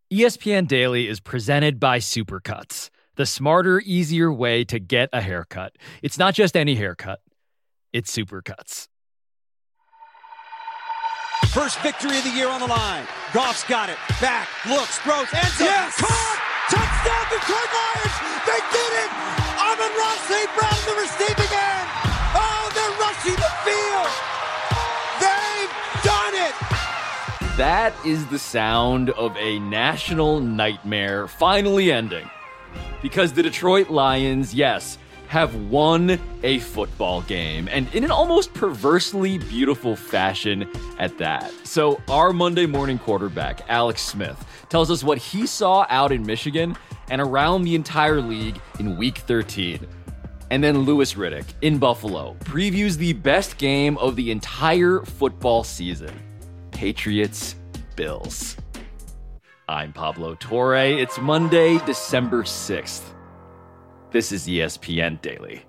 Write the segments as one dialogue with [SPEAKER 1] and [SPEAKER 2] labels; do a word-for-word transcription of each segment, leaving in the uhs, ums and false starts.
[SPEAKER 1] E S P N Daily is presented by Supercuts, the smarter, easier way to get a haircut. It's not just any haircut, it's Supercuts.
[SPEAKER 2] First victory of the year on the line. Goff's got it. Back, looks, throws, ends up.
[SPEAKER 3] Yes!
[SPEAKER 2] Caught! Touchdown, Detroit Lions! They did it! Amon-Ra Saint Brown in the receiving end! Oh, they're rushing the field! They've done it!
[SPEAKER 1] That is the sound of a national nightmare finally ending. Because the Detroit Lions, yes, have won a football game, and in an almost perversely beautiful fashion at that. So our Monday morning quarterback, Alex Smith, tells us what he saw out in Michigan and around the entire league in week thirteen. And then Louis Riddick in Buffalo previews the best game of the entire football season. Patriots, Bills. I'm Pablo Torre. It's Monday, December sixth. This is E S P N Daily.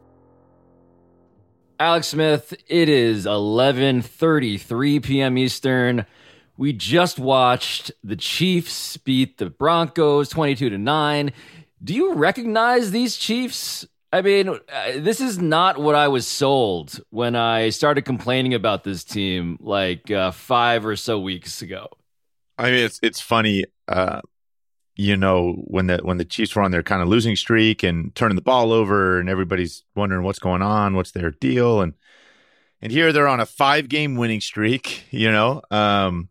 [SPEAKER 1] Alex Smith, it is eleven thirty-three p.m. Eastern. We just watched the Chiefs beat the Broncos twenty-two to nine. Do you recognize these Chiefs? I mean, uh, this is not what I was sold when I started complaining about this team like uh, five or so weeks ago.
[SPEAKER 4] I mean, it's it's funny, uh, you know, when the when the Chiefs were on their kind of losing streak and turning the ball over, and everybody's wondering what's going on, what's their deal, and and here they're on a five game winning streak, you know, um,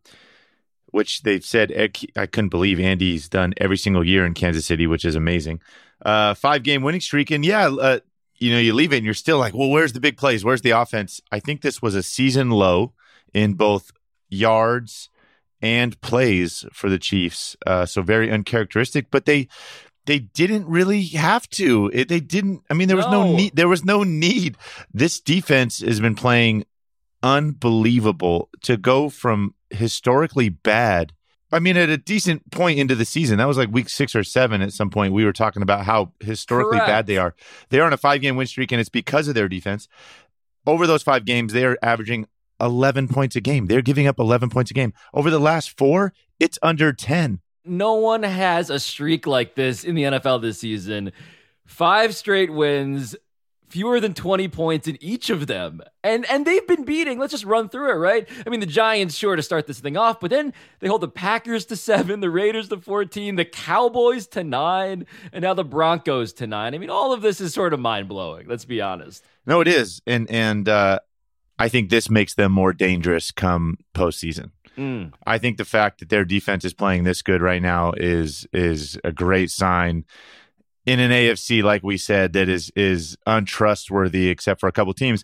[SPEAKER 4] which they've said I couldn't believe Andy's done every single year in Kansas City, which is amazing. Uh, five game winning streak. And yeah, uh, you know, you leave it and you're still like, well, where's the big plays? Where's the offense? I think this was a season low in both yards and plays for the Chiefs. Uh, so very uncharacteristic, but they, they didn't really have to. It, they didn't. I mean, there was no. no need. There was no need. This defense has been playing unbelievable to go from historically bad. I mean, at a decent point into the season, that was like week six or seven at some point, we were talking about how historically
[SPEAKER 1] Correct.
[SPEAKER 4] bad they are. They are on a five-game win streak, and it's because of their defense. Over those five games, they are averaging eleven points a game. They're giving up eleven points a game. Over the last four, it's under ten.
[SPEAKER 1] No one has a streak like this in the N F L this season. Five straight wins, fewer than twenty points in each of them. And and they've been beating. Let's just run through it, right? I mean, the Giants, sure, to start this thing off, but then they hold the Packers to seven, the Raiders to fourteen, the Cowboys to nine, and now the Broncos to nine. I mean, all of this is sort of mind-blowing, let's be honest.
[SPEAKER 4] No, it is. And, and uh, I think this makes them more dangerous come postseason. Mm. I think the fact that their defense is playing this good right now is is a great sign in an A F C, like we said, that is is untrustworthy except for a couple teams.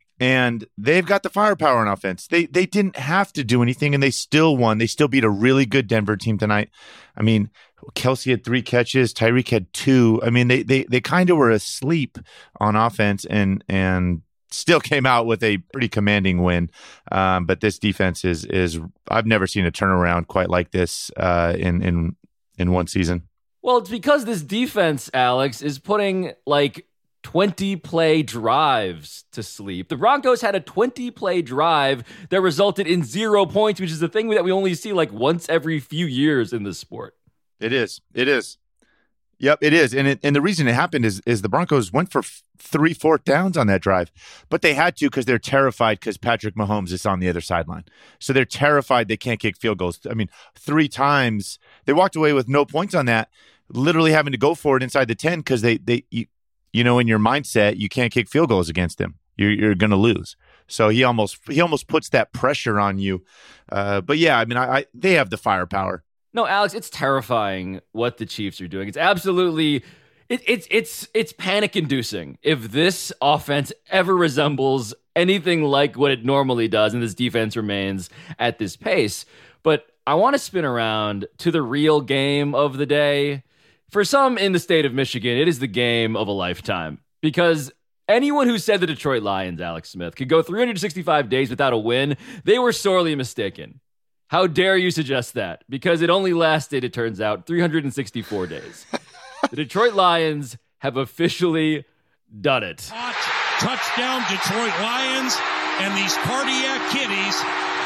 [SPEAKER 4] And they've got the firepower on offense. They they didn't have to do anything, and they still won. They still beat a really good Denver team tonight. I mean, Kelsey had three catches. Tyreek had two. I mean, they they they kind of were asleep on offense and and still came out with a pretty commanding win. Um, but this defense is is I've never seen a turnaround quite like this uh, in in in one season.
[SPEAKER 1] Well, it's because this defense, Alex, is putting like twenty-play drives to sleep. The Broncos had a twenty-play drive that resulted in zero points, which is a thing that we only see like once every few years in this sport.
[SPEAKER 4] It is. It is. Yep, it is. And it, and the reason it happened is is the Broncos went for f- three fourth downs on that drive, but they had to because they're terrified because Patrick Mahomes is on the other sideline. So they're terrified they can't kick field goals. I mean, three times they walked away with no points on that, literally having to go for it inside the ten because they, they you, you know, in your mindset, you can't kick field goals against him. You're, you're going to lose. So he almost he almost puts that pressure on you. Uh, but yeah, I mean, I, I they have the firepower.
[SPEAKER 1] No, Alex, it's terrifying what the Chiefs are doing. It's absolutely, it, it's it's it's panic-inducing if this offense ever resembles anything like what it normally does, and this defense remains at this pace. But I want to spin around to the real game of the day. For some in the state of Michigan, it is the game of a lifetime, because anyone who said the Detroit Lions, Alex Smith, could go three hundred sixty-five days without a win, they were sorely mistaken. How dare you suggest that? Because it only lasted, it turns out, three hundred sixty-four days. The Detroit Lions have officially done it.
[SPEAKER 3] Touchdown, Detroit Lions, and these cardiac kitties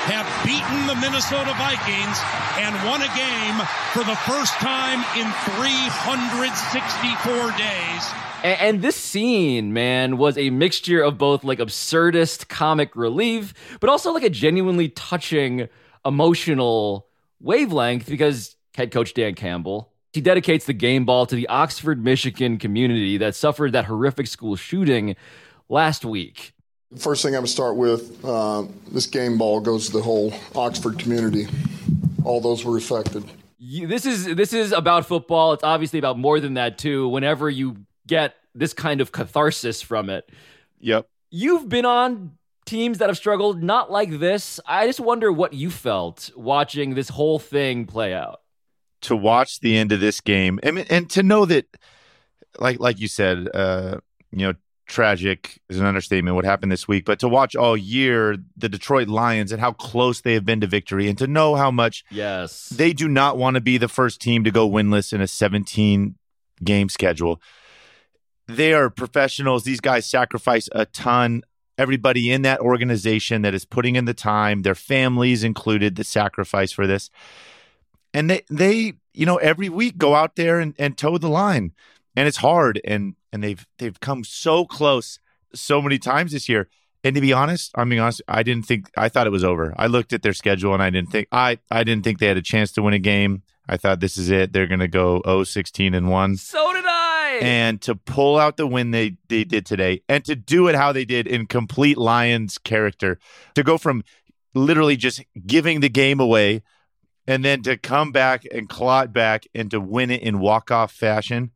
[SPEAKER 3] have beaten the Minnesota Vikings and won a game for the first time in three hundred sixty-four days.
[SPEAKER 1] And, and this scene, man, was a mixture of both like absurdist comic relief, but also like a genuinely touching emotional wavelength, because head coach Dan Campbell, he dedicates the game ball to the Oxford, Michigan community that suffered that horrific school shooting last week.
[SPEAKER 5] First thing I'm going to start with, uh, this game ball goes to the whole Oxford community. All those were affected.
[SPEAKER 1] You, this is this is about football. It's obviously about more than that, too, whenever you get this kind of catharsis from it.
[SPEAKER 4] Yep.
[SPEAKER 1] You've been on teams that have struggled not like this. I just wonder what you felt watching this whole thing play out.
[SPEAKER 4] To watch the end of this game, and, and to know that, like like you said, uh, you know, tragic is an understatement what happened this week, but to watch all year the Detroit Lions and how close they have been to victory, and to know how much
[SPEAKER 1] yes
[SPEAKER 4] they do not want to be the first team to go winless in a seventeen game schedule. They are professionals. These guys sacrifice a ton. Everybody in that organization that is putting in the time, their families included, the sacrifice for this. And they, they you know, every week go out there and, and toe the line. And it's hard, and and they've they've come so close so many times this year. And to be honest, I'm being honest, I didn't think I thought it was over. I looked at their schedule and I didn't think I I didn't think they had a chance to win a game. I thought this is it. They're going to go oh sixteen and one.
[SPEAKER 1] So did I.
[SPEAKER 4] And to pull out the win they they did today, and to do it how they did in complete Lions character, to go from literally just giving the game away, and then to come back and claw it back and to win it in walk-off fashion.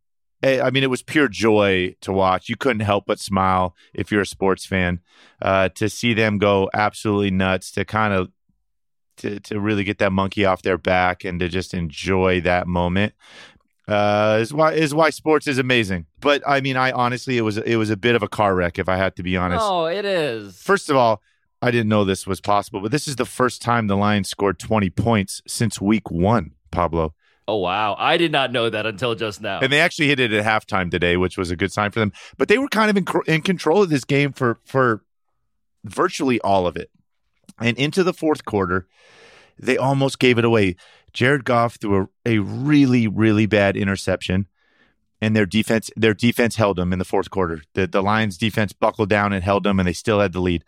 [SPEAKER 4] I mean, it was pure joy to watch. You couldn't help but smile if you're a sports fan, uh, to see them go absolutely nuts, to kind of to to really get that monkey off their back and to just enjoy that moment. Uh, is why is why sports is amazing. But I mean, I honestly, it was it was a bit of a car wreck, if I had to be honest.
[SPEAKER 1] Oh, it is.
[SPEAKER 4] First of all, I didn't know this was possible, but this is the first time the Lions scored twenty points since week one, Pablo.
[SPEAKER 1] Oh, wow. I did not know that until just now.
[SPEAKER 4] And they actually hit it at halftime today, which was a good sign for them. But they were kind of in, in control of this game for, for virtually all of it. And into the fourth quarter, they almost gave it away. Jared Goff threw a, a really, really bad interception, and their defense their defense held them in the fourth quarter. The, the Lions defense buckled down and held them, and they still had the lead.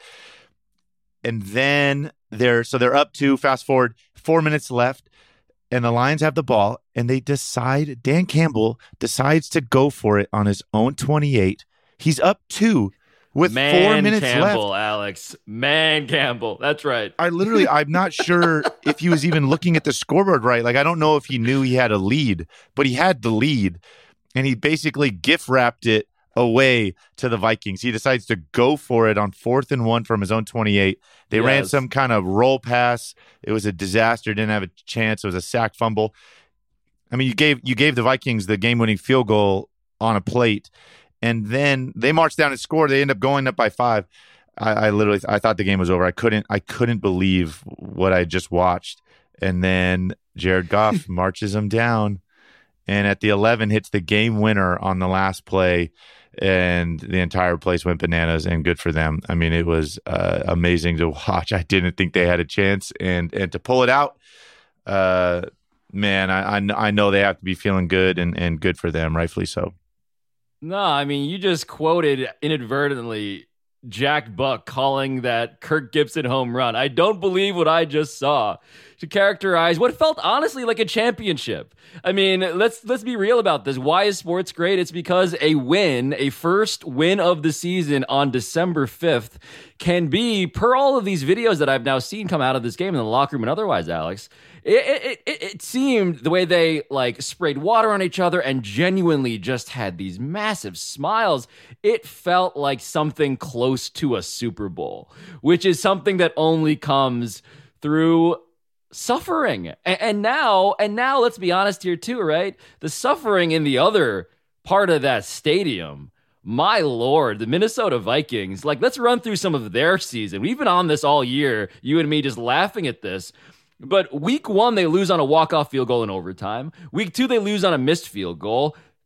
[SPEAKER 4] And then they're so they're up two, fast forward, four minutes left. And the Lions have the ball, and they decide, Dan Campbell decides to go for it on his own twenty-eight. He's up two with
[SPEAKER 1] Man
[SPEAKER 4] four minutes
[SPEAKER 1] Campbell,
[SPEAKER 4] left.
[SPEAKER 1] Alex. Man Campbell. That's right.
[SPEAKER 4] I literally, I'm not sure if he was even looking at the scoreboard right. Like, I don't know if he knew he had a lead, but he had the lead, and he basically gift wrapped it away to the Vikings. He decides to go for it on fourth and one from his own twenty-eight. They
[SPEAKER 1] yes.
[SPEAKER 4] ran some kind of roll pass. It was a disaster. Didn't have a chance. It was a sack fumble. I mean, you gave you gave the Vikings the game-winning field goal on a plate, and then they marched down and scored. They end up going up by five. I, I literally I thought the game was over. I couldn't I couldn't believe what I just watched. And then Jared Goff marches them down, and at the eleven hits the game winner on the last play. And the entire place went bananas, and good for them. I mean, it was uh, amazing to watch. I didn't think they had a chance, and and to pull it out, uh, man, I, I I know they have to be feeling good, and, and good for them, rightfully so.
[SPEAKER 1] No, I mean, you just quoted inadvertently Jack Buck calling that Kirk Gibson home run. I don't believe what I just saw, to characterize what felt honestly like a championship. I mean, let's let's be real about this. Why is sports great? It's because a win, a first win of the season on December fifth, can be, per all of these videos that I've now seen come out of this game in the locker room and otherwise, Alex, it it, it, it seemed the way they like sprayed water on each other and genuinely just had these massive smiles. It felt like something close to a Super Bowl, which is something that only comes through suffering. And, and now, and now let's be honest here too, right? The suffering in the other part of that stadium, my Lord, the Minnesota Vikings, like, let's run through some of their season. We've been on this all year, you and me just laughing at this. But week one, they lose on a walk-off field goal in overtime. Week two, they lose on a missed field goal.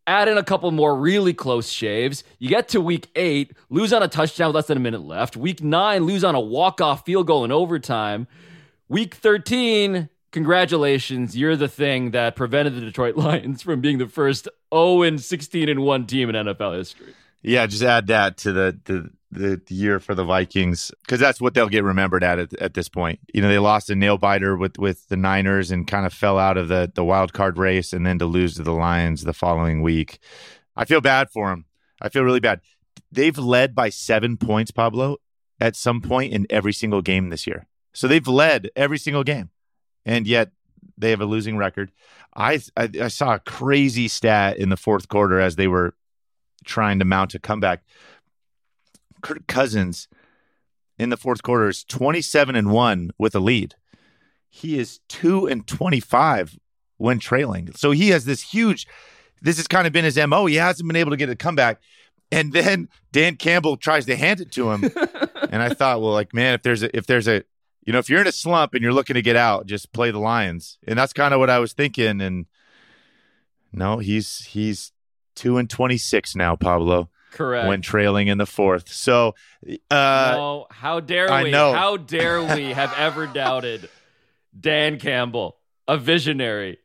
[SPEAKER 1] add in a couple more really close shaves. You get to week eight, lose on a touchdown with less than a minute left. Week nine, lose on a walk-off field goal in overtime. Week thirteen, congratulations, you're the thing that prevented the Detroit Lions from being the first oh and sixteen and one team in N F L history.
[SPEAKER 4] Yeah, just add that to the the, the, the year for the Vikings, because that's what they'll get remembered at, at at this point. You know, they lost a nail biter with, with the Niners and kind of fell out of the, the wild card race, and then to lose to the Lions the following week. I feel bad for them. I feel really bad. They've led by seven points, Pablo, at some point in every single game this year. So they've led every single game, and yet they have a losing record. I, I I saw a crazy stat in the fourth quarter as they were trying to mount a comeback. Kirk Cousins in the fourth quarter is twenty-seven and one with a lead. He is two and twenty-five when trailing. So he has this huge, this has kind of been his M O. He hasn't been able to get a comeback. And then Dan Campbell tries to hand it to him. And I thought, well, like, man, if there's a, if there's a, you know, if you're in a slump and you're looking to get out, just play the Lions. And that's kind of what I was thinking. And no, he's, he's, two and twenty-six now, Pablo.
[SPEAKER 1] Correct.
[SPEAKER 4] When trailing in the fourth. So, uh,
[SPEAKER 1] no, how dare
[SPEAKER 4] I
[SPEAKER 1] we?
[SPEAKER 4] know.
[SPEAKER 1] How dare we have ever doubted Dan Campbell, a visionary?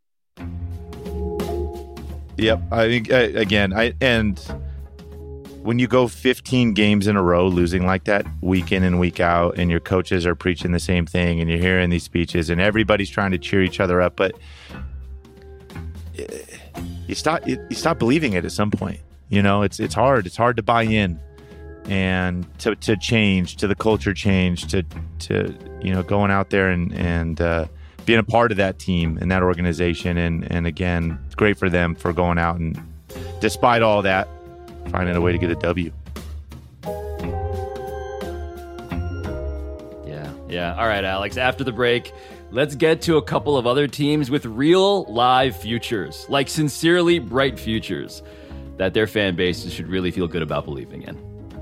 [SPEAKER 4] Yep. I think uh, again, I and when you go fifteen games in a row losing like that, week in and week out, and your coaches are preaching the same thing, and you're hearing these speeches, and everybody's trying to cheer each other up, but. Uh, You stop. You stop believing it at some point. You know, it's it's hard. It's hard to buy in, and to to change, to the culture change, to to you know going out there and and uh, being a part of that team and that organization. And and again, it's great for them for going out and, despite all that, finding a way to get a W.
[SPEAKER 1] Yeah, yeah. All right, Alex. After the break, let's get to a couple of other teams with real live futures, like sincerely bright futures that their fan bases should really feel good about believing in.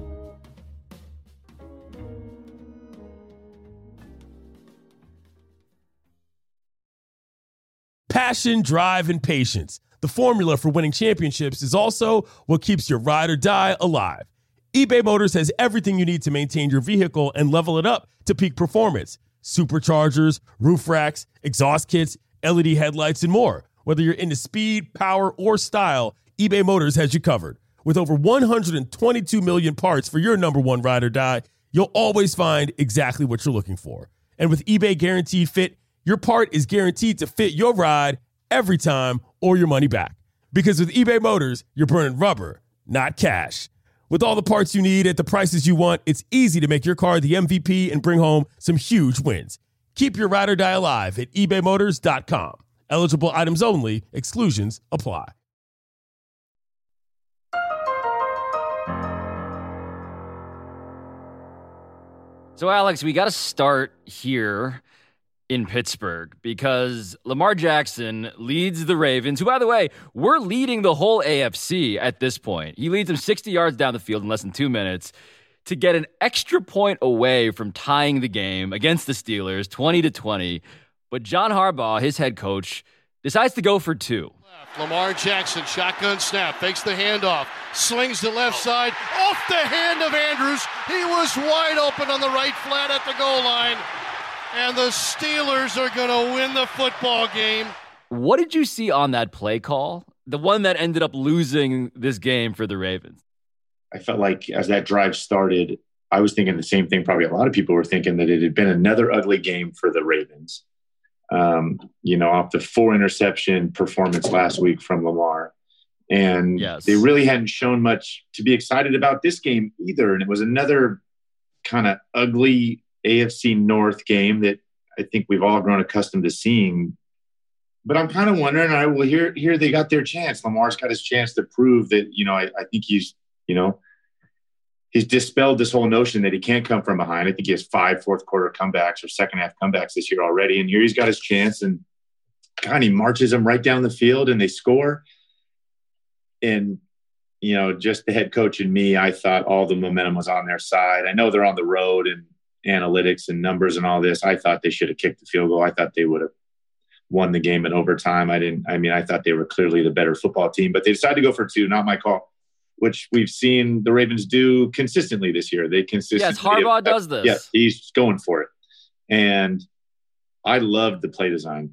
[SPEAKER 6] Passion, drive, and patience. The formula for winning championships is also what keeps your ride or die alive. eBay Motors has everything you need to maintain your vehicle and level it up to peak performance. Superchargers, roof racks, exhaust kits, L E D headlights, and more. Whether you're into speed, power, or style, eBay Motors has you covered. With over one hundred twenty-two million parts for your number one ride or die, you'll always find exactly what you're looking for. And with eBay Guaranteed Fit, your part is guaranteed to fit your ride every time or your money back. Because with eBay Motors, you're burning rubber, not cash. With all the parts you need at the prices you want, it's easy to make your car the M V P and bring home some huge wins. Keep your ride or die alive at ebay motors dot com. Eligible items only. Exclusions apply.
[SPEAKER 1] So, Alex, we got to start here in Pittsburgh because Lamar Jackson leads the Ravens, who, by the way, we're leading the whole A F C at this point. He leads them sixty yards down the field in less than two minutes to get an extra point away from tying the game against the Steelers, twenty to twenty. But John Harbaugh, his head coach, decides to go for two.
[SPEAKER 7] Lamar Jackson, shotgun snap, fakes the handoff, slings the left side, off the hand of Andrews. He was wide open on the right flat at the goal line. And the Steelers are going to win the football game.
[SPEAKER 1] What did you see on that play call? The one that ended up losing this game for the Ravens.
[SPEAKER 8] I felt like as that drive started, I was thinking the same thing. Probably a lot of people were thinking that it had been another ugly game for the Ravens. Um, you know, off the four interception performance last week from Lamar. And
[SPEAKER 1] yes.
[SPEAKER 8] They really hadn't shown much to be excited about this game either. And it was another kind of ugly A F C North game that I think we've all grown accustomed to seeing. But I'm kind of wondering, all right, well, here, here they got their chance. Lamar's got his chance to prove that, you know, I, I think he's, you know, he's dispelled this whole notion that he can't come from behind. I think he has five fourth quarter comebacks or second half comebacks this year already. And here he's got his chance, and God, he marches them right down the field and they score. And, you know, just the head coach and me, I thought all the momentum was on their side. I know they're on the road and analytics and numbers and all this. I thought they should have kicked the field goal. I thought they would have won the game in overtime. I didn't, I mean, I thought they were clearly the better football team, but they decided to go for two, not my call, which we've seen the Ravens do consistently this year. They consistently.
[SPEAKER 1] Yes, Harbaugh have, does this.
[SPEAKER 8] Yeah, he's going for it. And I loved the play design.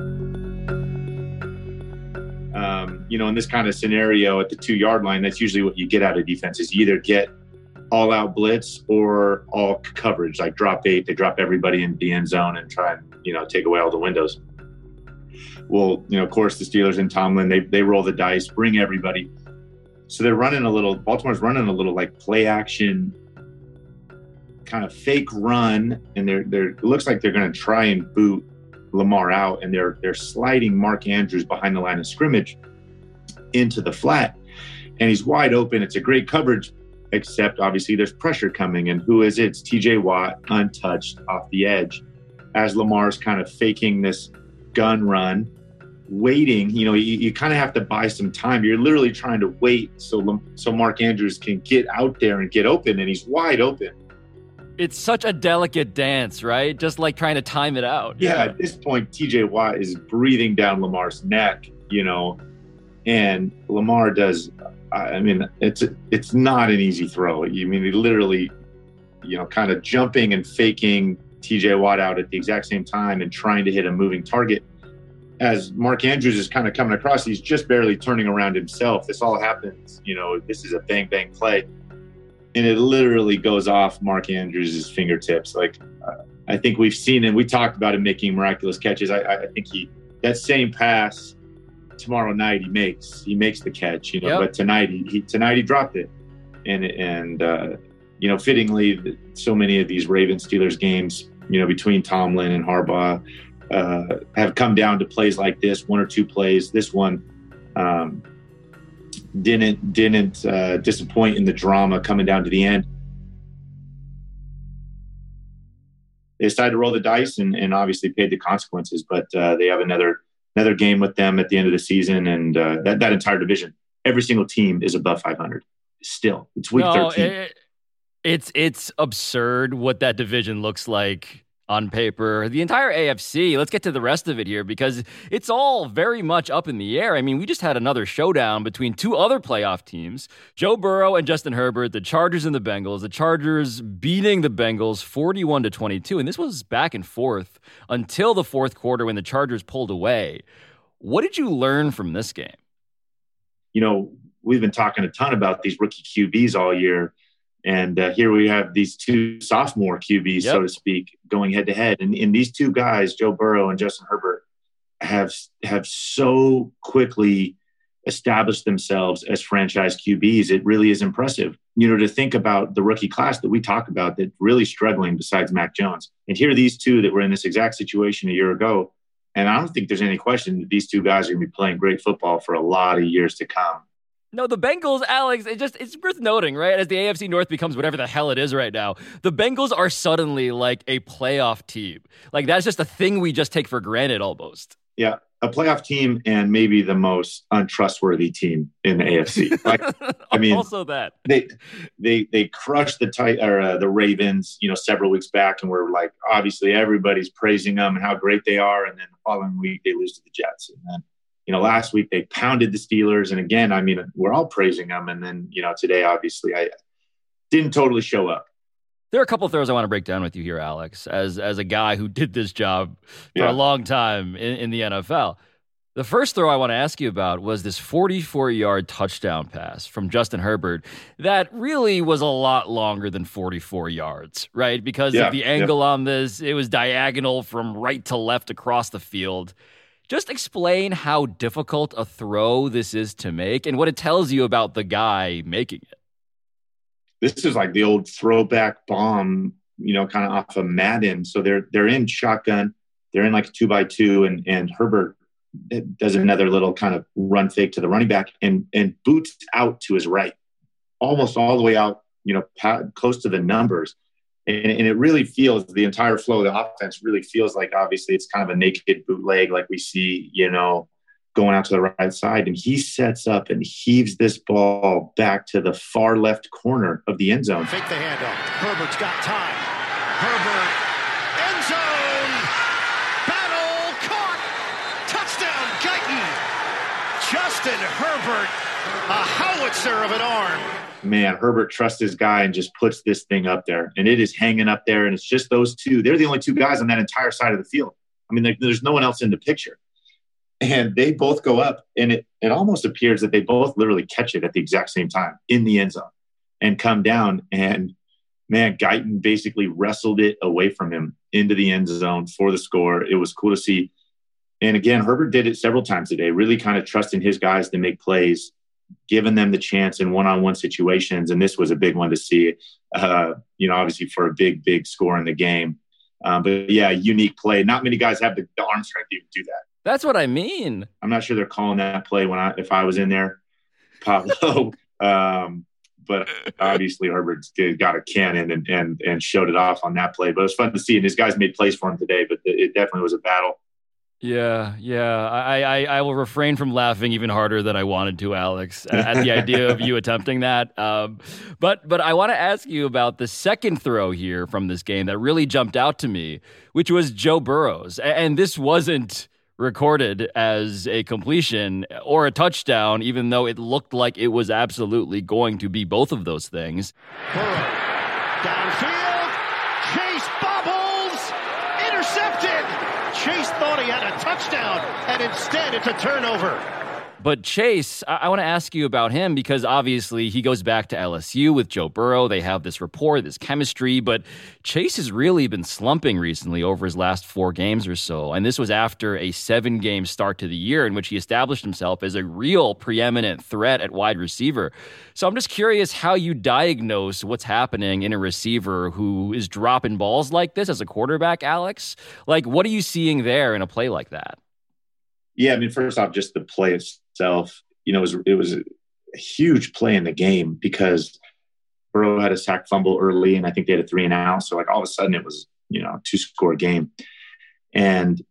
[SPEAKER 8] Um, you know, in this kind of scenario at the two yard line, that's usually what you get out of defense is you either get all out blitz or all coverage, like drop eight. They drop everybody into the end zone and try and, you know, take away all the windows. Well, you know, of course, the Steelers and Tomlin, they they roll the dice, bring everybody. So they're running a little, Baltimore's running a little like play action kind of fake run. And they're, they're, it looks like they're going to try and boot Lamar out. And they're, they're sliding Mark Andrews behind the line of scrimmage into the flat. And he's wide open. It's a great coverage, except obviously there's pressure coming. And who is it? It's T J Watt, untouched off the edge as Lamar's kind of faking this gun run. Waiting, you know, you, you kind of have to buy some time. You're literally trying to wait so so Mark Andrews can get out there and get open, and he's wide open.
[SPEAKER 1] It's such a delicate dance, right? Just like trying to time it out.
[SPEAKER 8] Yeah, yeah. At this point, T J Watt is breathing down Lamar's neck, you know, and Lamar does. I mean, it's it's not an easy throw. You mean he literally, you know, kind of jumping and faking T J Watt out at the exact same time and trying to hit a moving target. As Mark Andrews is kind of coming across, he's just barely turning around himself. This all happens, you know, this is a bang, bang play. And it literally goes off Mark Andrews' fingertips. Like, uh, I think we've seen him. We talked about him making miraculous catches. I, I think he, that same pass tomorrow night, he makes, he makes the catch, you know, yep. But tonight he, he, tonight he dropped it. And, and uh, you know, fittingly, so many of these Ravens Steelers games, you know, between Tomlin and Harbaugh, Uh, have come down to plays like this, one or two plays. This one um, didn't didn't uh, disappoint in the drama coming down to the end. They decided to roll the dice and, and obviously paid the consequences, but uh, they have another another game with them at the end of the season, and uh, that, that entire division, every single team is above five hundred. Still, it's week
[SPEAKER 1] no,
[SPEAKER 8] thirteen.
[SPEAKER 1] It, it's, it's absurd what that division looks like on paper. The entire A F C, let's get to the rest of it here because it's all very much up in the air. I mean, we just had another showdown between two other playoff teams, Joe Burrow and Justin Herbert, the Chargers and the Bengals. The Chargers beating the Bengals forty-one to twenty-two, and this was back and forth until the fourth quarter when the Chargers pulled away. What did you learn from this game?
[SPEAKER 8] You know, we've been talking a ton about these rookie Q Bs all year. And uh, here we have these two sophomore Q Bs, yep. so to speak, going head to head. And, and these two guys, Joe Burrow and Justin Herbert, have have so quickly established themselves as franchise Q Bs. It really is impressive. You know, to think about the rookie class that we talk about that really struggling besides Mac Jones. And here are these two that were in this exact situation a year ago. And I don't think there's any question that these two guys are going to be playing great football for a lot of years to come.
[SPEAKER 1] No, the Bengals, Alex, it just it's worth noting, right? As the A F C North becomes whatever the hell it is right now, the Bengals are suddenly like a playoff team. Like that's just a thing we just take for granted almost.
[SPEAKER 8] Yeah, a playoff team and maybe the most untrustworthy team in the A F C. Like, I mean,
[SPEAKER 1] also that
[SPEAKER 8] they they they crushed the tight or uh, the Ravens, you know, several weeks back, and we're like, obviously everybody's praising them and how great they are, and then the following week they lose to the Jets, and then. You know, last week they pounded the Steelers. And again, I mean, we're all praising them. And then, you know, today, obviously, I didn't totally show up.
[SPEAKER 1] There are a couple of throws I want to break down with you here, Alex, as as a guy who did this job for
[SPEAKER 8] yeah.
[SPEAKER 1] a long time in, in the N F L. The first throw I want to ask you about was this forty-four-yard touchdown pass from Justin Herbert that really was a lot longer than forty-four yards, right? Because
[SPEAKER 8] yeah,
[SPEAKER 1] of the angle
[SPEAKER 8] yeah.
[SPEAKER 1] on this, it was diagonal from right to left across the field. Just explain how difficult a throw this is to make and what it tells you about the guy making it.
[SPEAKER 8] This is like the old throwback bomb, you know, kind of off of Madden. So they're they're in shotgun, they're in like a two by two, and and Herbert does another little kind of run fake to the running back and and boots out to his right, almost all the way out, you know, close to the numbers. And, and it really feels the entire flow of the offense really feels like obviously it's kind of a naked bootleg like we see, you know, going out to the right side. And he sets up and heaves this ball back to the far left corner of the end zone.
[SPEAKER 7] Fake the handoff. Herbert's got time. Herbert, end zone, battle caught. Justin Herbert, a howitzer of an arm.
[SPEAKER 8] Man, Herbert trusts his guy and just puts this thing up there. And it is hanging up there, and it's just those two. They're the only two guys on that entire side of the field. I mean, there's no one else in the picture. And they both go up, and it, it almost appears that they both literally catch it at the exact same time in the end zone and come down. And, man, Guyton basically wrestled it away from him into the end zone for the score. It was cool to see. And, again, Herbert did it several times today, really kind of trusting his guys to make plays, giving them the chance in one-on-one situations. And this was a big one to see, uh, you know, obviously for a big, big score in the game. Um, but, yeah, unique play. Not many guys have the, the arm strength to even do that.
[SPEAKER 1] That's what I mean.
[SPEAKER 8] I'm not sure they're calling that play when I if I was in there, Pablo. um, but obviously Herbert's got a cannon and, and and showed it off on that play. But it was fun to see. And his guys made plays for him today, but it definitely was a battle.
[SPEAKER 1] Yeah, yeah. I, I, I will refrain from laughing even harder than I wanted to, Alex, at the idea of you attempting that. Um, but but I want to ask you about the second throw here from this game that really jumped out to me, which was Joe Burrow's. And this wasn't recorded as a completion or a touchdown, even though it looked like it was absolutely going to be both of those things.
[SPEAKER 7] Burrow, downfield, Chase bobbles, intercepted. Chase thought he had a touchdown, and instead it's a turnover.
[SPEAKER 1] But Chase, I, I want to ask you about him because obviously he goes back to L S U with Joe Burrow. They have this rapport, this chemistry, but Chase has really been slumping recently over his last four games or so. And this was after a seven-game start to the year in which he established himself as a real preeminent threat at wide receiver. So I'm just curious how you diagnose what's happening in a receiver who is dropping balls like this as a quarterback, Alex. Like, what are you seeing there in a play like that?
[SPEAKER 8] Yeah, I mean, first off, just the play itself, you know, it was, it was a huge play in the game because Burrow had a sack fumble early, and I think they had a three and out. So, like, all of a sudden it was, you know, a two-score game. And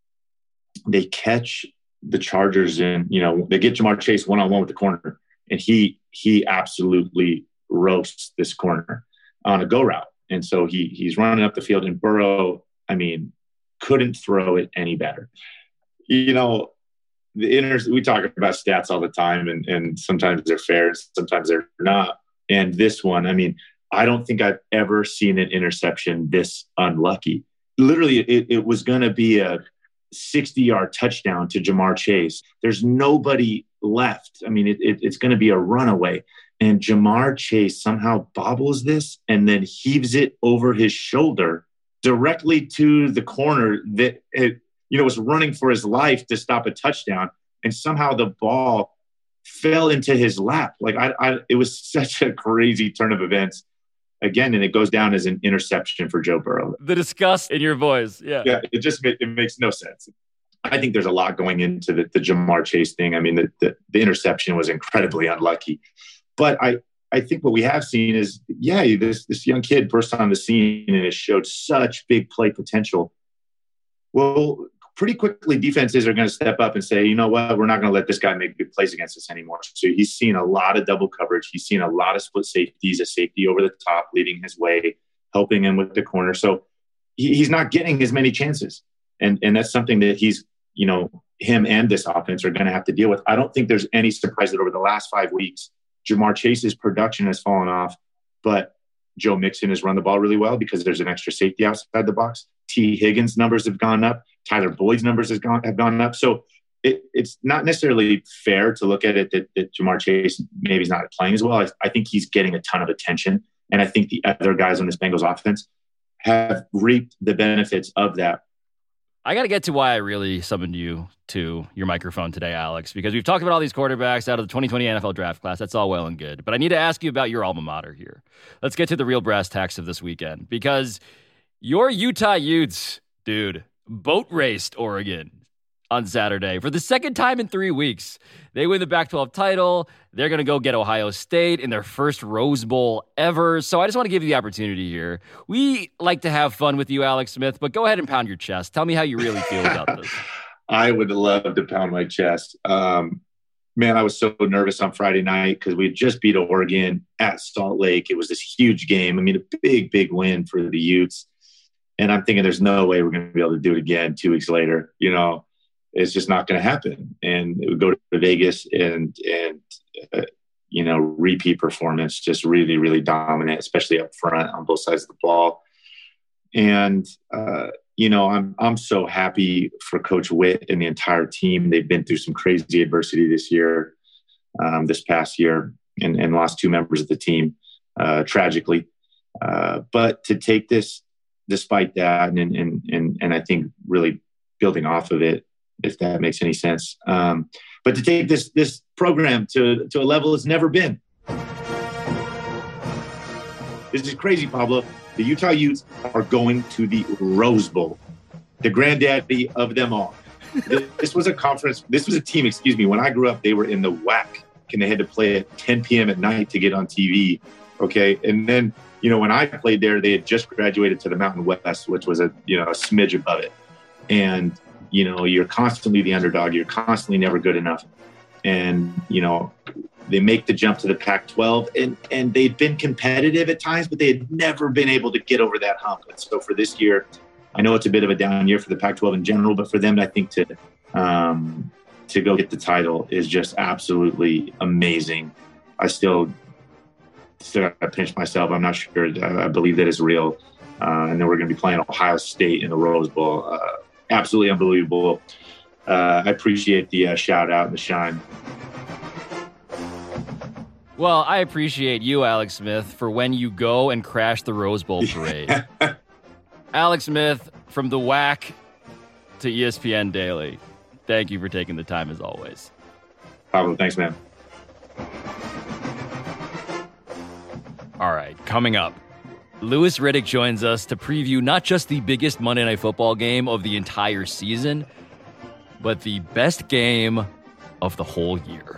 [SPEAKER 8] they catch the Chargers in, you know, they get Jamar Chase one-on-one with the corner, and he he absolutely roasts this corner on a go route. And so he he's running up the field, and Burrow, I mean, couldn't throw it any better. You know, the inter- we talk about stats all the time, and, and sometimes they're fair, sometimes they're not. And this one, I mean, I don't think I've ever seen an interception this unlucky. Literally, it, it was going to be a sixty-yard touchdown to Jamar Chase. There's nobody left. I mean, it, it, it's going to be a runaway. And Jamar Chase somehow bobbles this and then heaves it over his shoulder directly to the corner that it, you know, was running for his life to stop a touchdown, and somehow the ball fell into his lap. Like I, I, it was such a crazy turn of events again, and it goes down as an interception for Joe Burrow.
[SPEAKER 1] The disgust in your voice, yeah,
[SPEAKER 8] yeah, it just it makes no sense. I think there's a lot going into the, the Jamar Chase thing. I mean, the, the the interception was incredibly unlucky, but I. I think what we have seen is, yeah, this this young kid burst on the scene and has showed such big play potential. Well, pretty quickly, defenses are going to step up and say, you know what, we're not going to let this guy make big plays against us anymore. So he's seen a lot of double coverage. He's seen a lot of split safeties, a safety over the top, leading his way, helping him with the corner. So he, he's not getting as many chances. And, and that's something that he's, you know, him and this offense are going to have to deal with. I don't think there's any surprise that over the last five weeks, Jamar Chase's production has fallen off, but Joe Mixon has run the ball really well because there's an extra safety outside the box. T. Higgins' numbers have gone up. Tyler Boyd's numbers has gone, have gone up. So it, it's not necessarily fair to look at it that, that Jamar Chase maybe is not playing as well. I, I think he's getting a ton of attention, and I think the other guys on this Bengals offense have reaped the benefits of that.
[SPEAKER 1] I got to get to why I really summoned you to your microphone today, Alex, because we've talked about all these quarterbacks out of the twenty twenty N F L draft class. That's all well and good. But I need to ask you about your alma mater here. Let's get to the real brass tacks of this weekend, because your Utah Utes, dude, boat raced Oregon on Saturday for the second time in three weeks. They win the Pac twelve title. They're going to go get Ohio State in their first Rose Bowl ever. So I just want to give you the opportunity here. We like to have fun with you, Alex Smith, but go ahead and pound your chest. Tell me how you really feel about this.
[SPEAKER 8] I would love to pound my chest. Um, man, I was so nervous on Friday night because we had just beat Oregon at Salt Lake. It was this huge game. I mean, a big, big win for the Utes. And I'm thinking there's no way we're going to be able to do it again two weeks later, you know. it's just not going to happen. And it would go to Vegas and, and, uh, you know, repeat performance, just really, really dominant, especially up front on both sides of the ball. And, uh, you know, I'm, I'm so happy for Coach Witt and the entire team. They've been through some crazy adversity this year, um, this past year, and, and lost two members of the team, uh, tragically. Uh, but to take this, despite that, and, and, and, and I think really building off of it, if that makes any sense. Um, but to take this, this program to, to a level it's never been. This is crazy, Pablo. The Utah Utes are going to the Rose Bowl, the granddaddy of them all. This was a conference. This was a team, excuse me. When I grew up, they were in the W A C, and they had to play at ten p.m. at night to get on T V. Okay. And then, you know, when I played there, they had just graduated to the Mountain West, which was a, you know, a smidge above it. And, you know, you're constantly the underdog. You're constantly never good enough. And, you know, they make the jump to the Pac twelve, and, and they've been competitive at times, but they had never been able to get over that hump. And so for this year, I know it's a bit of a down year for the Pac twelve in general, but for them, I think to um, to go get the title is just absolutely amazing. I still still got to pinch myself. I'm not sure. I, I believe that is real. Uh, and then we're going to be playing Ohio State in the Rose Bowl. Uh, absolutely unbelievable. Uh, I appreciate the uh, shout out and the shine.
[SPEAKER 1] Well, I appreciate you, Alex Smith, for when you go and crash the Rose Bowl parade. Alex Smith, from the W A C to E S P N Daily, thank you for taking the time as always.
[SPEAKER 8] Pablo, thanks, man.
[SPEAKER 1] All right, coming up, Louis Riddick joins us to preview not just the biggest Monday Night Football game of the entire season, but the best game of the whole year.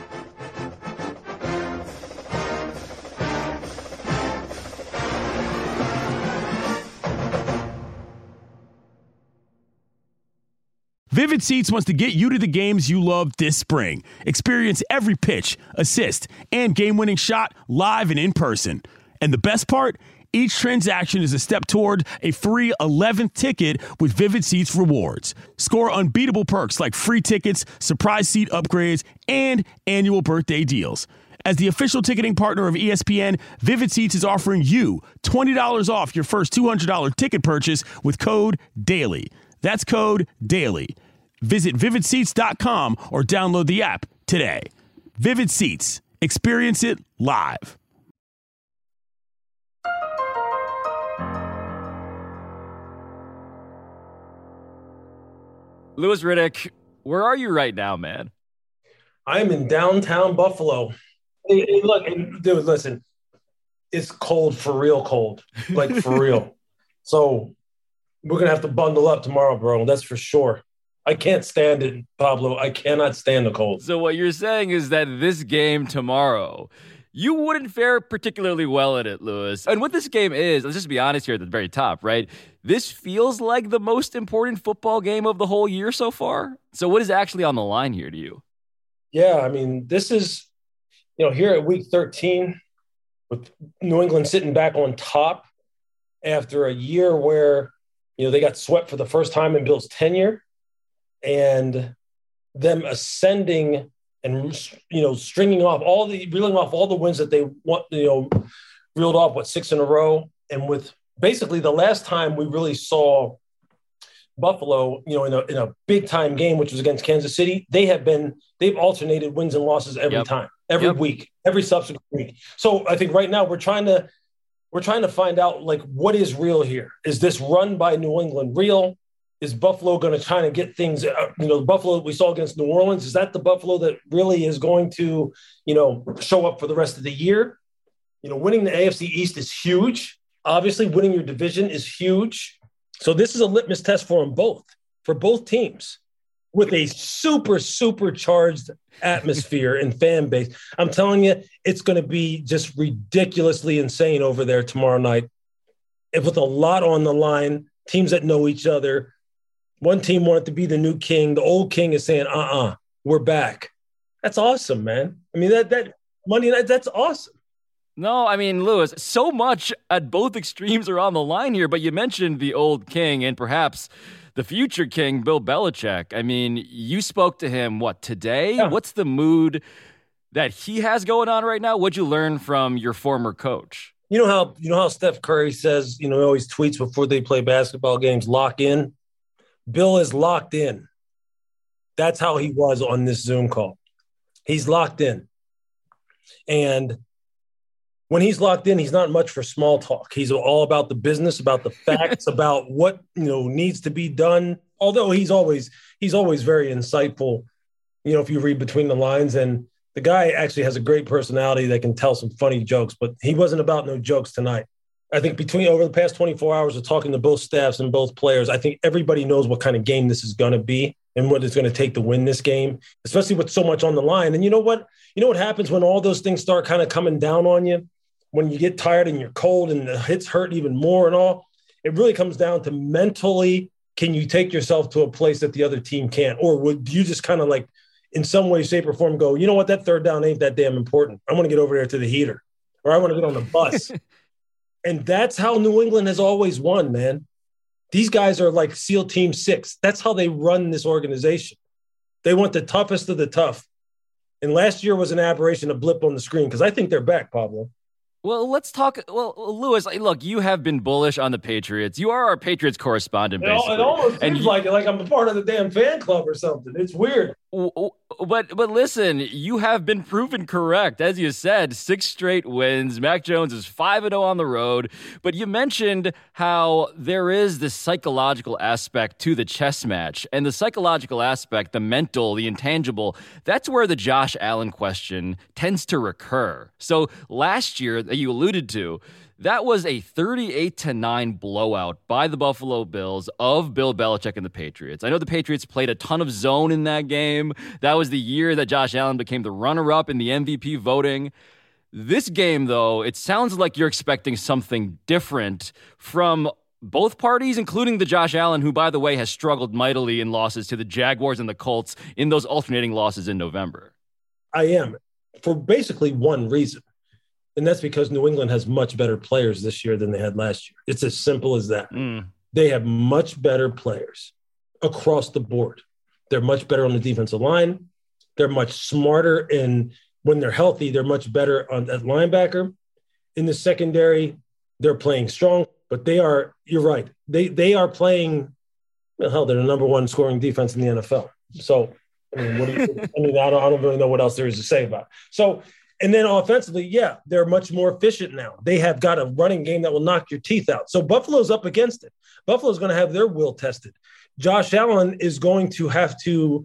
[SPEAKER 6] Vivid Seats wants to get you to the games you love this spring. Experience every pitch, assist, and game-winning shot live and in person. And the best part? Each transaction is a step toward a free eleventh ticket with Vivid Seats rewards. Score unbeatable perks like free tickets, surprise seat upgrades, and annual birthday deals. As the official ticketing partner of E S P N, Vivid Seats is offering you twenty dollars off your first two hundred dollars ticket purchase with code DAILY. That's code DAILY. Visit vivid seats dot com or download the app today. Vivid Seats. Experience it live.
[SPEAKER 1] Louis Riddick, where are you right now, man?
[SPEAKER 9] I'm in downtown Buffalo. Hey, hey, look, dude, listen. It's cold, for real cold. Like, for real. So we're going to have to bundle up tomorrow, bro. That's for sure. I can't stand it, Pablo. I cannot stand the cold.
[SPEAKER 1] So what you're saying is that this game tomorrow, you wouldn't fare particularly well at it, Louis. And what this game is, let's just be honest here at the very top, right? This feels like the most important football game of the whole year so far. So what is actually on the line here to you?
[SPEAKER 9] Yeah, I mean, this is, you know, here at week thirteen, with New England sitting back on top after a year where, you know, they got swept for the first time in Bill's tenure, and them ascending and, you know, stringing off all the, reeling off all the wins that they want, you know, reeled off, what, six in a row. And with basically the last time we really saw Buffalo, you know, in a, in a big time game, which was against Kansas City, they have been, they've alternated wins and losses every
[SPEAKER 1] yep.
[SPEAKER 9] time, every
[SPEAKER 1] yep.
[SPEAKER 9] week, every subsequent week. So I think right now we're trying to, we're trying to find out, like, what is real here? Is this run by New England real? Is Buffalo going to try to get things, uh, you know, the Buffalo we saw against New Orleans, is that the Buffalo that really is going to, you know, show up for the rest of the year? You know, winning the A F C East is huge. Obviously, winning your division is huge. So this is a litmus test for them both, for both teams, with a super, super charged atmosphere and fan base. I'm telling you, it's going to be just ridiculously insane over there tomorrow night. And with a lot on the line, teams that know each other. One team wanted to be the new king. The old king is saying, uh-uh, we're back. That's awesome, man. I mean, that that Monday night, that's awesome.
[SPEAKER 1] No, I mean, Louis, so much at both extremes are on the line here, but you mentioned the old king and perhaps the future king, Bill Belichick. I mean, you spoke to him, what, today?
[SPEAKER 9] Yeah.
[SPEAKER 1] What's the mood that he has going on right now? What'd you learn from your former coach?
[SPEAKER 9] You know how you know how Steph Curry says, you know, he always tweets before they play basketball games, lock in? Bill is locked in. That's how he was on this Zoom call. He's locked in. And when he's locked in, he's not much for small talk. He's all about the business, about the facts, about what, you know, needs to be done. Although he's always he's always very insightful, you know, if you read between the lines. And the guy actually has a great personality that can tell some funny jokes, but he wasn't about no jokes tonight. I think between over the past twenty-four hours of talking to both staffs and both players, I think everybody knows what kind of game this is going to be and what it's going to take to win this game, especially with so much on the line. And you know what? You know what happens when all those things start kind of coming down on you? When you get tired and you're cold and the hits hurt even more and all, it really comes down to mentally, can you take yourself to a place that the other team can't? Or would you just kind of like, in some way, shape, or form, go, you know what, that third down ain't that damn important. I want to get over there to the heater, or I want to get on the bus. And that's how New England has always won, man. These guys are like SEAL Team Six. That's how they run this organization. They want the toughest of the tough. And last year was an aberration, a blip on the screen, because I think they're back, Pablo.
[SPEAKER 1] Well, let's talk. Well, Louis, look, you have been bullish on the Patriots. You are our Patriots correspondent, basically.
[SPEAKER 9] It almost
[SPEAKER 1] and
[SPEAKER 9] seems
[SPEAKER 1] you,
[SPEAKER 9] like it, like I'm a part of the damn fan club or something. It's weird.
[SPEAKER 1] But but listen, you have been proven correct. As you said, six straight wins. Mac Jones is five and oh on the road. But you mentioned how there is this psychological aspect to the chess match. And the psychological aspect, the mental, the intangible, that's where the Josh Allen question tends to recur. So last year, that you alluded to, that was a thirty-eight to nine blowout by the Buffalo Bills of Bill Belichick and the Patriots. I know the Patriots played a ton of zone in that game. That was the year that Josh Allen became the runner-up in the M V P voting. This game, though, it sounds like you're expecting something different from both parties, including the Josh Allen, who, by the way, has struggled mightily in losses to the Jaguars and the Colts in those alternating losses in November.
[SPEAKER 9] I am, for basically one reason. And that's because New England has much better players this year than they had last year. It's as simple as that.
[SPEAKER 1] Mm.
[SPEAKER 9] They have much better players across the board. They're much better on the defensive line. They're much smarter, and when they're healthy, they're much better on at linebacker. In the secondary, they're playing strong, but they are, you're right, they they are playing, well, hell, they're the number one scoring defense in the N F L. So, I mean, what do you, I mean, I don't, I don't really know what else there is to say about it. So, and then offensively, yeah, they're much more efficient now. They have got a running game that will knock your teeth out. So Buffalo's up against it. Buffalo's going to have their will tested. Josh Allen is going to have to,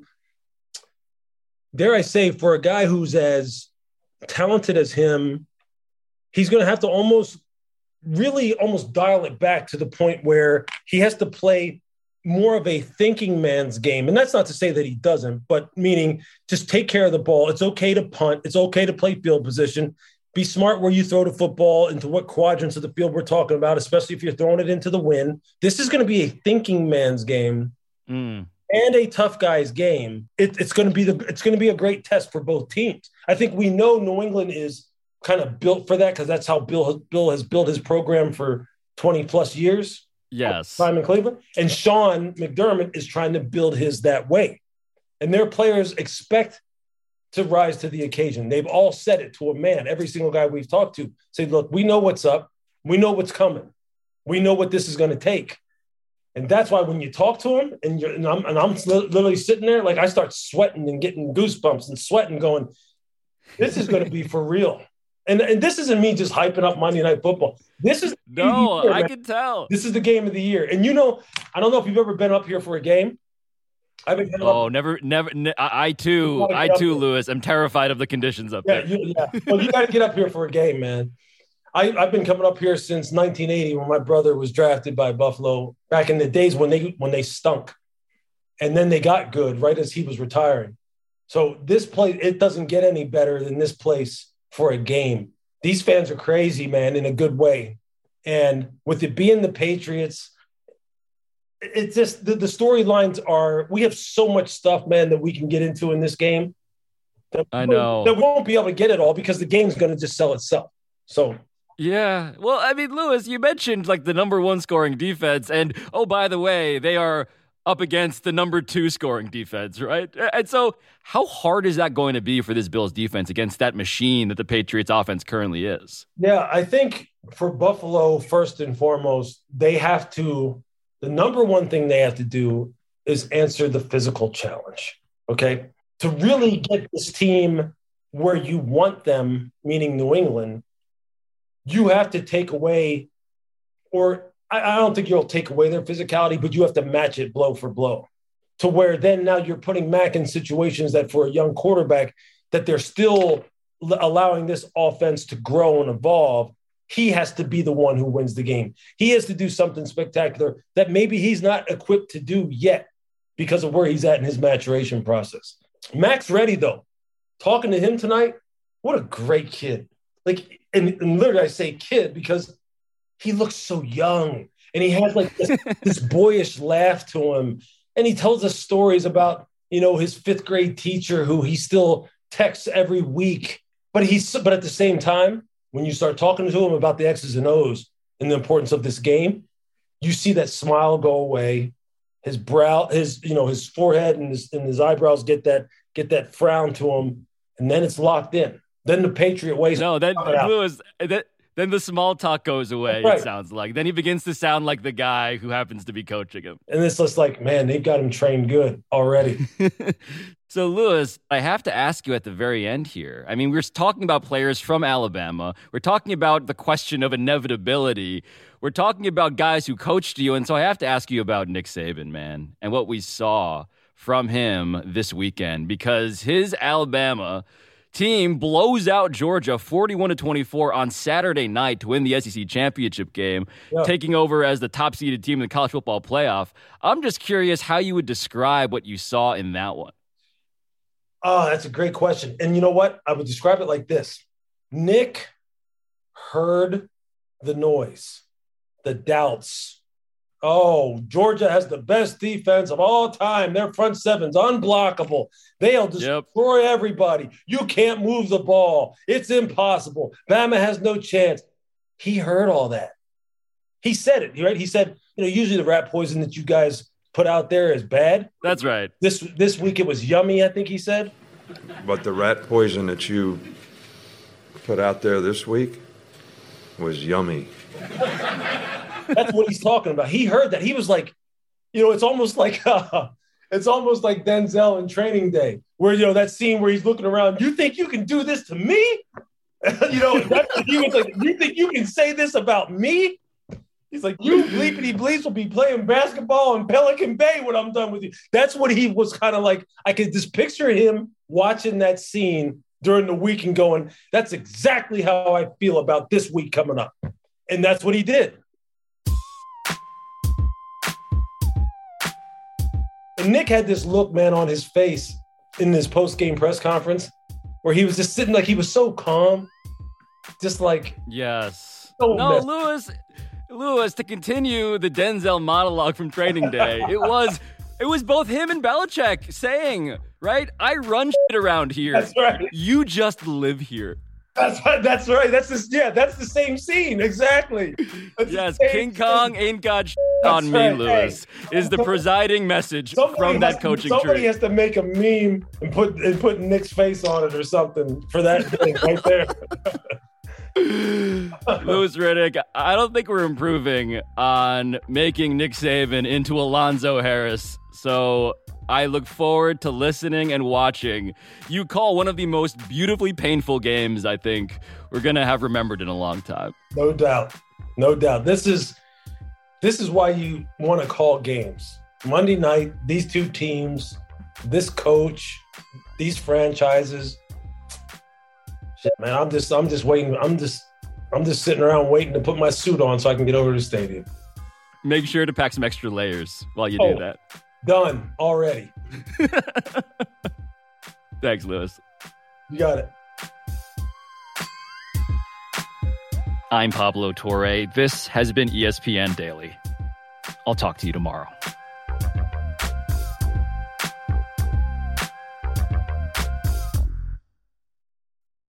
[SPEAKER 9] dare I say, for a guy who's as talented as him, he's going to have to almost really almost dial it back to the point where he has to play more of a thinking man's game. And that's not to say that he doesn't, but meaning just take care of the ball. It's okay to punt. It's okay to play field position. Be smart where you throw the football, into what quadrants of the field we're talking about, especially if you're throwing it into the wind. This is going to be a thinking man's game
[SPEAKER 1] mm.
[SPEAKER 9] and a tough guy's game. It, it's going to be the, it's going to be a great test for both teams. I think we know New England is kind of built for that because that's how Bill, Bill has built his program for twenty plus years.
[SPEAKER 1] Yes.
[SPEAKER 9] Time in Cleveland. And Sean McDermott is trying to build his that way. And their players expect to rise to the occasion. They've all said it to a man. Every single guy we've talked to say, look, we know what's up. We know what's coming. We know what this is going to take. And that's why when you talk to him and, you're, and, I'm, and I'm literally sitting there, like I start sweating and getting goosebumps and sweating going, this is going to be for real. And, and this isn't me just hyping up Monday Night Football. This is
[SPEAKER 1] no,
[SPEAKER 9] year,
[SPEAKER 1] I
[SPEAKER 9] man.
[SPEAKER 1] can tell.
[SPEAKER 9] This is the game of the year. And you know, I don't know if you've ever been up here for a game. I've been
[SPEAKER 1] oh,
[SPEAKER 9] up.
[SPEAKER 1] never, never. Ne- I, I too, I too, Louis. I'm terrified of the conditions up
[SPEAKER 9] yeah,
[SPEAKER 1] there.
[SPEAKER 9] You, yeah, well, you got to get up here for a game, man. I, I've been coming up here since nineteen eighty when my brother was drafted by Buffalo. Back in the days when they when they stunk, and then they got good right as he was retiring. So this place, it doesn't get any better than this place for a game. These fans are crazy, man, in a good way. And with it being the Patriots, it's just the, the storylines are, we have so much stuff, man, that we can get into in this game. That
[SPEAKER 1] I know.
[SPEAKER 9] That we won't be able to get it all because the game's going to just sell itself. So.
[SPEAKER 1] Yeah. Well, I mean, Louis, you mentioned like the number one scoring defense. And, oh, by the way, they are up against the number two scoring defense, right? And so how hard is that going to be for this Bills defense against that machine that the Patriots offense currently is?
[SPEAKER 9] Yeah, I think for Buffalo, first and foremost, they have to, the number one thing they have to do is answer the physical challenge, okay? To really get this team where you want them, meaning New England, you have to take away, or I don't think you'll take away their physicality, but you have to match it blow for blow to where then now you're putting Mac in situations that for a young quarterback that they're still allowing this offense to grow and evolve. He has to be the one who wins the game. He has to do something spectacular that maybe he's not equipped to do yet because of where he's at in his maturation process. Mac's ready though. Talking to him tonight, what a great kid. Like, and, and literally I say kid because he looks so young and he has like this, this boyish laugh to him. And he tells us stories about, you know, his fifth grade teacher who he still texts every week. But he's, but at the same time, when you start talking to him about the X's and O's and the importance of this game, you see that smile go away. His brow, his, you know, his forehead and his, and his eyebrows get that, get that frown to him. And then it's locked in. Then the Patriot ways.
[SPEAKER 1] No, then Lewis, that, Then the small talk goes away, right. It sounds like. Then he begins to sound like the guy who happens to be coaching him.
[SPEAKER 9] And it's just like, man, they've got him trained good already.
[SPEAKER 1] So, Lewis, I have to ask you at the very end here. I mean, we're talking about players from Alabama. We're talking about the question of inevitability. We're talking about guys who coached you. And so I have to ask you about Nick Saban, man, and what we saw from him this weekend. Because his Alabama team blows out Georgia forty-one to twenty-four on Saturday night to win the S E C championship game, yeah. taking over as the top-seeded team in the college football playoff. I'm just curious how you would describe what you saw in that one.
[SPEAKER 9] Oh, that's a great question. And you know what? I would describe it like this. Nick heard the noise, the doubts. Oh, Georgia has the best defense of all time. Their front seven's unblockable. They'll destroy yep. everybody. You can't move the ball. It's impossible. Bama has no chance. He heard all that. He said it, right? He said, you know, usually the rat poison that you guys put out there is bad.
[SPEAKER 1] That's right.
[SPEAKER 9] This this week it was yummy, I think he said.
[SPEAKER 10] But the rat poison that you put out there this week was yummy.
[SPEAKER 9] That's what he's talking about. He heard that. He was like, you know, it's almost like uh, it's almost like Denzel in Training Day, where, you know, that scene where he's looking around. You think you can do this to me? you know, that's what he was like. You think you can say this about me? He's like, you bleepity bleeps will be playing basketball in Pelican Bay when I'm done with you. That's what he was kind of like. I could just picture him watching that scene during the week and going, that's exactly how I feel about this week coming up. And that's what he did. And Nick had this look, man, on his face in this post-game press conference where he was just sitting like he was so calm, just like...
[SPEAKER 1] Yes.
[SPEAKER 9] So
[SPEAKER 1] no, messed. Lewis, Lewis, to continue the Denzel monologue from Training Day, it was it was both him and Belichick saying, right, I run shit around here.
[SPEAKER 9] That's right.
[SPEAKER 1] You just live here.
[SPEAKER 9] That's right. That's right. That's the yeah. That's the same scene exactly. That's
[SPEAKER 1] yes, King scene. Kong ain't got shit on me, right. Lewis. Hey, is the presiding message from that coaching
[SPEAKER 9] to,
[SPEAKER 1] tree.
[SPEAKER 9] Somebody has to make a meme and put and put Nick's face on it or something for that thing right there.
[SPEAKER 1] Louis Riddick, I don't think we're improving on making Nick Saban into Alonzo Harris. So I look forward to listening and watching you call one of the most beautifully painful games I think we're going to have remembered in a long time.
[SPEAKER 9] No doubt. No doubt. This is this is why you want to call games. Monday night, these two teams, this coach, these franchises. Shit, man, I'm just I'm just waiting. I'm just I'm just sitting around waiting to put my suit on so I can get over to the stadium.
[SPEAKER 1] Make sure to pack some extra layers while you
[SPEAKER 9] oh,
[SPEAKER 1] do that.
[SPEAKER 9] Done already.
[SPEAKER 1] Thanks, Lewis.
[SPEAKER 9] You got it.
[SPEAKER 1] I'm Pablo Torre. This has been E S P N Daily. I'll talk to you tomorrow.